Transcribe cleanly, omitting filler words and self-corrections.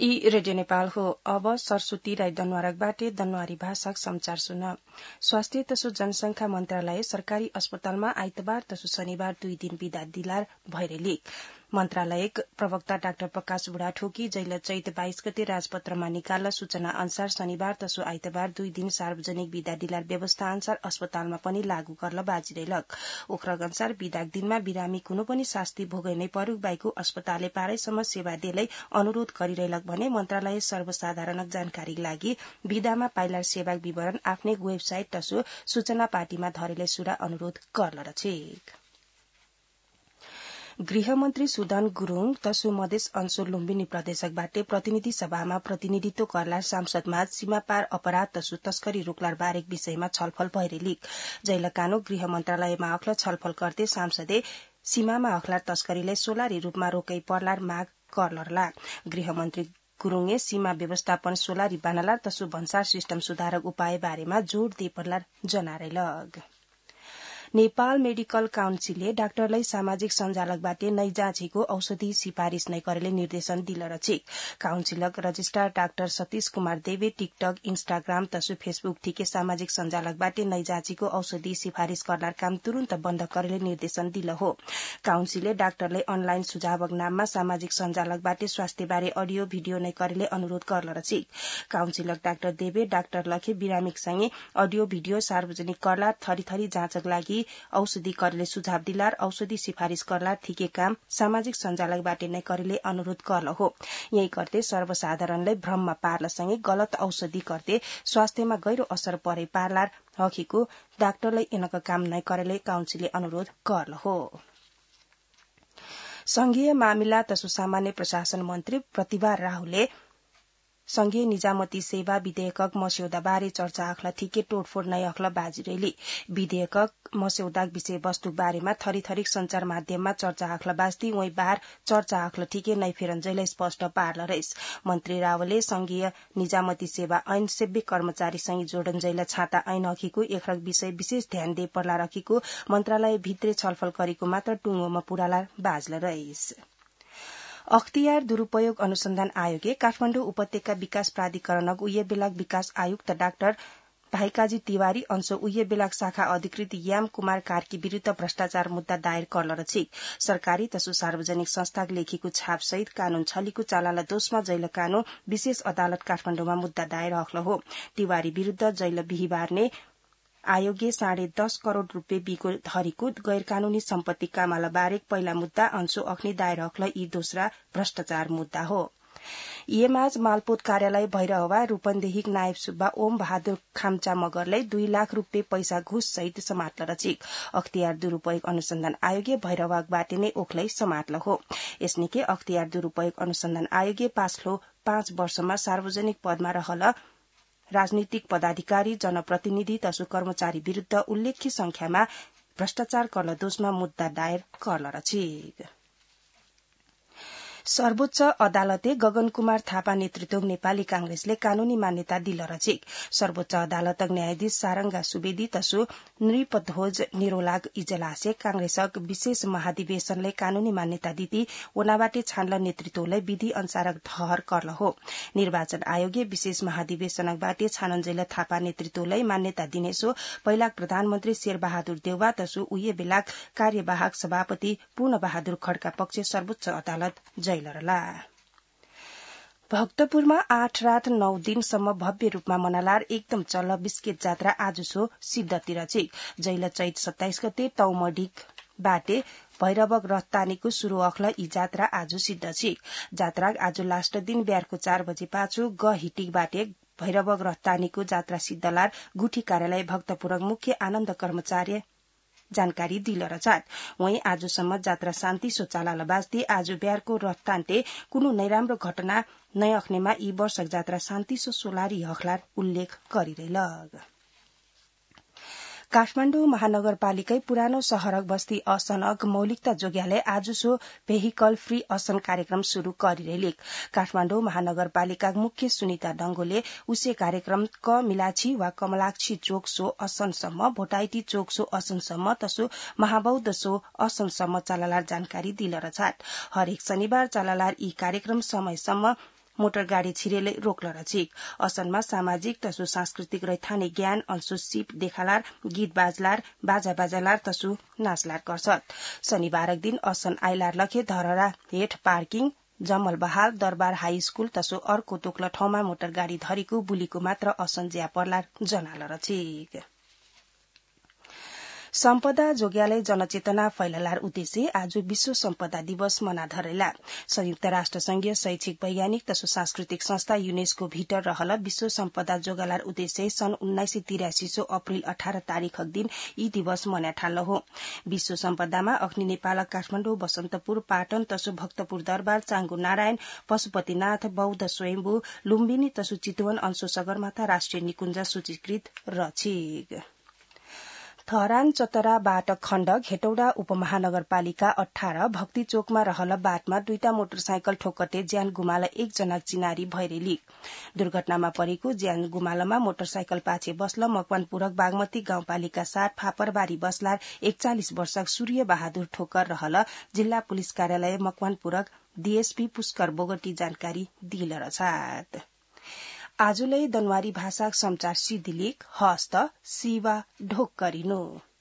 ई रेडियो नेपाल हो। अब सरस्वती राई दनवारकबाटे दनवारी भाषा समाचार सुन। स्वास्थ्य तसो जनसंख्या मन्त्रालय सरकारी अस्पतालमा आइतबार तसो शनिबार 2 दिन बिदा दिलार भइरेली। मन्त्रालय प्रवक्ता डाक्टर प्रकाश बुढाथोकी जैल चैत 22 गते राजपत्रमा निकाल्न सूचना अनुसार शनिबार तसो आइतबार 2 दिन सार्वजनिक बिदा दिलार व्यवस्था अनुसार अस्पतालमा पनि लागू गर्न बाजिरहेलक। ओखरक अनुसार बिदाक दिनमा बिरामी कुनै पनि शास्ति भोगै नै परुक बाइको अस्पतालले पारैसम्म सेवा दिएलै अनुरोध गरिरहेलक भने मन्त्रालय सर्वसाधारणक जानकारीका लागि बिदामा पाइलार सेवाक विवरण आफ्नै वेबसाइट तसो सूचना पार्टीमा धरेलै सुरा अनुरोध गर्न रछेक। गृहमन्त्री सुदन गुरूङ तसु मधेस अंशुल लुम्बिनी प्रदेशकबाटे प्रतिनिधि सभामा प्रतिनिधित्व गर्लार सांसदमा सीमापार अपराध तसु तस्करी रोक्लार बारेक विषयमा छलफल भइरेली। जैलकानो गृह मन्त्रालयमा अख्ल छलफल गर्दै सांसदे सीमामा अख्लार तस्करीलाई सोलारी रूपमा रोकै पर्लार माग गर्लरला। गृहमन्त्री गुरूङे सीमा व्यवस्थापन सोलारी बनालार तसु भन्सार सिस्टम सुधारक उपाय बारेमा जोड़ दिए पर्लार जनारेलग। नेपाल मेडिकल काउन्सिलले डाक्टरलाई सामाजिक सञ्जालकबाट नै जाँचेको औषधि सिफारिश नै गरेले निर्देशन दिल रछेक। काउन्सिलक रजिस्ट्रार डाक्टर सतीश कुमार देवे टिकटक इन्स्टाग्राम तसु फेसबुक ठीके सामाजिक सञ्जालकबाट नै जाँचेको औषधि सिफारिश गर्लार काम तुरन्त बन्द गरेले निर्देशन दिल हो। काउन्सिलले डाक्टरलाई अनलाइन सुझावक नाममा सामाजिक सञ्जालकबाट स्वास्थ्यबारे अडियो भिडियो नै गरेले अनुरोध गर्न रछेक। काउन्सिलक डाक्टर देवे डाक्टर लखे बिरामीसँगै अडियो भिडियो सार्वजनिक गर्लार थरी जाँचक लागि औषधि करले सुझाव दिलार औषधि सिफारिश गर्लार ठीके काम सामाजिक सञ्जालकबाट नै करले अनुरोध गर्न हो। यही गर्दै सर्वसाधारणलाई भ्रममा पार्नसँगै गलत औषधि गर्दै स्वास्थ्यमा गहिरो असर परे पार्लार हकीको डाक्टरलाई इनका काम नै करले काउन्सिलले अनुरोध गर्न हो। संघीय मामिला तसु सामान्य प्रशासन मन्त्री प्रतिभा राहुलले संघीय निजामती सेवा विधेयक मस्यौदाबारे चर्चा आख्ला ठीके तोडफोड नै अख्ला बाजिरेली। विधेयक मस्यौदा विषय वस्तु बारेमा थरी संचार माध्यममा चर्चा आख्ला बास्ती वही बार चर्चा आख्ला ठीके नै फेरन्जैलाई स्पष्ट पार्ल रहिस। मन्त्री रावलले संघीय निजामती सेवा ऐन सेव्य कर्मचारीसँग जोडन्जैला छाता ऐन अखिको एकरक विषय विशेष ध्यान दे पर्ला रखिको मन्त्रालय भित्रै छलफल गरेको मात्र टुङ्गोमा पुराला बाजल रहिस। अख्तियार दुरूपयोग अनुसन्धान आयोगले काठमाडौँ उपत्यका विकास प्राधिकरणक उये बेलाक विकास आयुक्त डाक्टर भाइकाजी तिवारी अंश उये बेलाक शाखा अधिकृत याम कुमार कार्की विरूद्ध भ्रष्टाचार मुद्दा दायर गर्न रछेक। सरकारी तसु सार्वजनिक संस्थाक लेखीको छाप सहित कानून छलीको चालाला दोषमा जैल कानून विशेष अदालत काठमाडौँमा मुद्दा दायर अख्ल हो। तिवारी विरूद्ध जैल बिहिबार ने आयोगले 10.5 करोड़ रूपियाँ बिको धरीको गैर कानूनी सम्पत्ति कामाला बारेक पहिला मुद्दा अंशु अग्नि दायर अख्ल यी दोस्रा भ्रष्टाचार मुद्दा हो। इएमआज मालपोत कार्यालय भैरहवा रूपन्देहिक नायब सुब्बा ओम बहादुर खाम्चा मगरलाई 2 लाख रूपियाँ पैसा घुस सहित समात्ल रचिक। अख्तियार दुरूपयोग अनुसन्धान आयोगले भैरहवाबाट नै ओखलै समात्ल हो। यसनिके अख्तियार दुरूपयोग अनुसन्धान आयोगले पाछलो 5 वर्षमा सार्वजनिक पदमा रहल राजनीतिक पदाधिकारी जनप्रतिनिधि तसु कर्मचारी विरूद्ध उल्लेख्य संख्यामा भ्रष्टाचार गर्न दोषमा मुद्दा दायर गर्न रछेक। सर्वोच्च अदालतले गगन कुमार थापा नेतृत्व नेपाली कांग्रेसले कानूनी मान्यता दिल रछेक। सर्वोच्च अदालतक न्यायाधीश सारंगा सुवेदी तसु नृपध्वज निरोलाग इजलासे कांग्रेसक विशेष महाधिवेशनले कानूनी मान्यता दिती ओनाबाटे छान्ल नेतृत्वलाई विधि अनुसारक ठहर कर्ल हो। निर्वाचन आयोगले विशेष महाधिवेशनकबाट छानन्जेल थापा नेतृत्वलाई मान्यता दिनेसो पहिलाक प्रधानमन्त्री शेरबहादुर देउवा तसु उये बेलाक कार्यवाहक सभापति पूर्ण बहादुर खड्का पक्ष सर्वोच्च अदालत जैलरला। भक्तपुरमा 8 रात 9 दिनसम्म भव्य रूपमा मनालार एकदम चल्ल बिस्केट जात्रा आजुसो सिद्धतिर छेक। जैल चैत 27 गते तौमडिक बाटे भैरवक रथतानीको शुरू अख्ल यी जात्रा आज सिद्ध छेक। जात्रा आज लास्ट दिन बिहारको 4 बजे पाछु ग हिटिक बाटे भैरवक रथतानीको जात्रा सिद्धलार गुठी कार्यालय भक्तपुरक मुख्य आनन्द कर्मचारी जानकारी दिल रचात। वहीं आजसम्म जात्रा शान्ति शौचालय बास्ती आज बिहारको रथतान्टे कुनै नैराम्रो घटना नै अख्नेमा यी वर्षक जात्रा शान्ति सोलारी हखलार उल्लेख गरिरहेलग। काठमाडौँ महानगरपालिकै पुरानो शहरक बस्ती असनक मौलिकता जोग्याले आजुसो भेहिकल फ्री असन कार्यक्रम शुरू गरिरहेलिक। काठमाडौँ महानगरपालिका मुख्य सुनिता डंगोले उसे कार्यक्रम क मिलाछी वा कमलाक्षी चोक सो असनसम्म भोटाइटी चोक सो असनसम्म तसु महाबौद्ध सो असनसम्म चलालार जानकारी दिल रछाट। हरेक शनिबार चलालार यी कार्यक्रम समयसम्म मोटर गाड़ी छिरेले रोक्ल रचिक असनमा सामाजिक तसु सांस्कृतिक रैथाने ज्ञान अंशु सिप देखालार गीत बाजलार बाजा बाजालार तसु नाचलार गर्छत शनिबारक दिन असन आइलार लखे धरहरा हेठ पार्किङ जमल बहाल दरबार हाई स्कूल तसो अर्को तोक्ल ठाउँमा मोटर गाड़ी धरीको बुलीको मात्र असन ज्या पर्लार जनाल रचिक सम्पदा जोग्यालय जनचेतना फैललार उद्देश्य आज विश्व सम्पदा दिवस मना धरेला संयुक्त राष्ट्र संघीय शैक्षिक वैज्ञानिक तसो सांस्कृतिक संस्था यूनेस्को भीतर रहल विश्व सम्पदा जोगालार उद्देश्य सन् 1983 अप्रिल 18 तारिखक दिन यी दिवस मना ठाल्ल हो विश्व सम्पदामा अग्नि नेपाल काठमाडौँ बसन्तपुर पाटन तसो भक्तपुर दरबार चांगु नारायण पशुपतिनाथ बौद्ध स्वयम्भू लुम्बिनी तसो चितवन अंशो सगरमाथा राष्ट्रिय निकुञ्ज सूचीकृत रचिक थरान चतराबाट खण्ड घेटौडा उपमहानगरपालिका 18 भक्ति चोकमा रहल बाटमा दुईटा मोटरसाइकल ठोक्कटे ज्यान गुमाल एकजना चिनारी भैरेली दुर्घटनामा परेको ज्यान गुमालमा मोटरसाइकल पाछे बस्ल मकवानपुरक बागमती गाउँपालिका 7 फापरबारी बस्लार 41 वर्षक सूर्य बहादुर ठोकर रहल जिल्ला पुलिस कार्यालय मकवानपुरक डीएसपी पुष्कर बोगटी जानकारी दिल रछात आजुलै दनवारी भाषा समाचार सिद्धिलिक हस्त शिवा ढोक गरिनु